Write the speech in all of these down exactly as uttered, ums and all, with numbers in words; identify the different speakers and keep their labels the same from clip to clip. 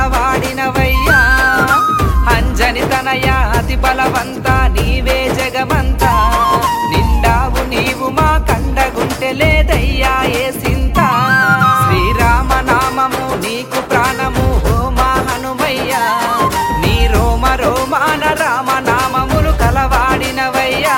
Speaker 1: కలవాడినవయ్యా అంజని తనయ అతి బలవంత నీవే జగమంతా నిండావు నీవు మా కండగుంటె లేదయ్యా ఏ సింత శ్రీరామ నామము నీకు ప్రాణము ఓ మా హనుమయ్యా నీ రోమ రోమాన రామ నామములు కలవాడినవయ్యా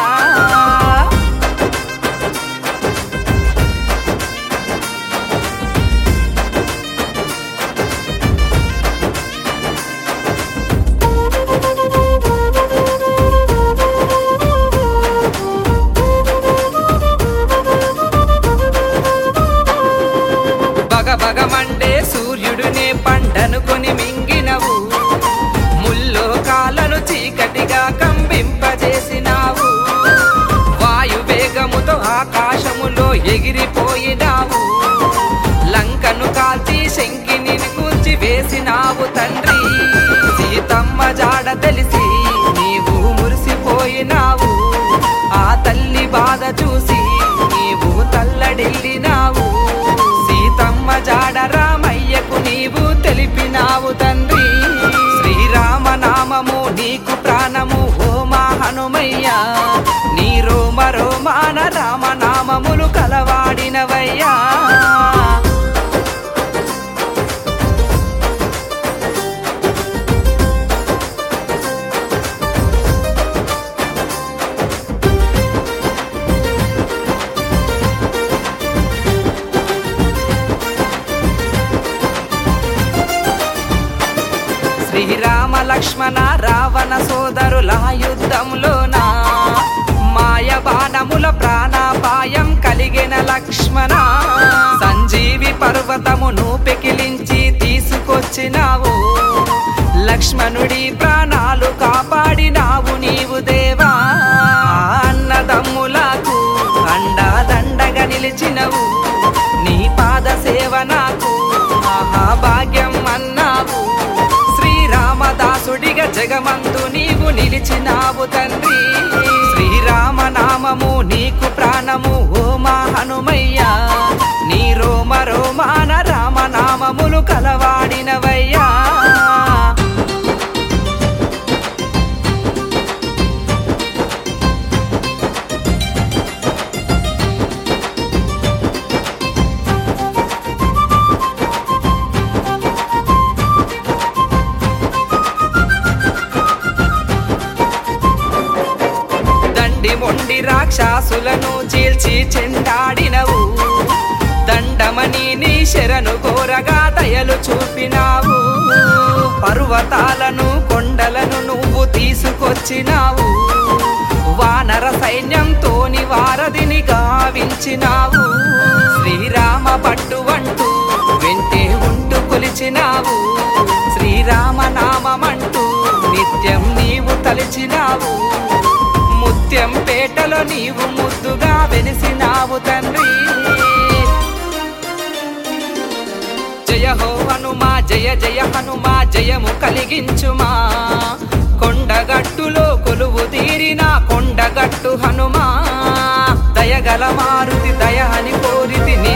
Speaker 1: బగమండే సూర్యుడునే పండనుకొని మింగినవు ముల్లోకాలను చీకటిగా కంబింపజేసినావు వాయువేగముతో ఆకాశములో ఎగిరిపోయినావు లంకను కాల్చి శంకిని కూల్చి వేసినావు తండ్రి సీతమ్మ జాడ తెలిసి నీవు మురిసిపోయినావు ఆ తల్లి బాధ చూసి నీవు తల్లడిల్లినావు సీతమ్మ జాడ రామయ్యకు నీవు తెలిపినావు తండ్రి శ్రీరామ నామము నీకు ప్రాణము ఓ మా హనుమయ్యా నీ రోమ రోమాన రామ నామములు కలవాడినవయ్యా శ్రీరామ లక్ష్మణ రావణ సోదరుల యుద్ధంలోన మాయ బాణముల ప్రాణాపాయం కలిగిన లక్ష్మణ సంజీవి పర్వతమును పెకిలించి తీసుకొచ్చినావు లక్ష్మణుడి ప్రాణాలు కాపాడినావు నీవు దేవా అన్నదమ్ములకు అండాదండగా నిలిచినవు నీ పాద సేవ నాకు మహాభాగ్యం అన్నావు రామదాసుడిగా జగమందు నీవు నిలిచినావు తండ్రి శ్రీరామ నామము నీకు ప్రాణము ఓ మా హనుమయ్యా నీ రోమ రోమాన రామ నామములు కలవాడినవయ్యా మొండి రాక్షసులను చీల్చి చెండాడినవు దండమని నీ శరణు కోరగా దయలు చూపినావు పర్వతాలను కొండలను నువ్వు తీసుకొచ్చినావు వానర సైన్యంతోని వారధిని గావించినావు శ్రీరామ పట్టు అంటూ వెంటే ఉంటూ కొలిచినావు శ్రీరామ నామమంటూ నిత్యం నీవు తలిచినావు ముత్యం పేటలో నీవు ముద్దుగా వెలిసినావు తండ్రి జయ హో హనుమా జయ జయ హనుమా జయము కలిగించుమా కొండగట్టులో కొలువు తీరిన కొండగట్టు హనుమా దయగల మారుతి దయ అని కోరితి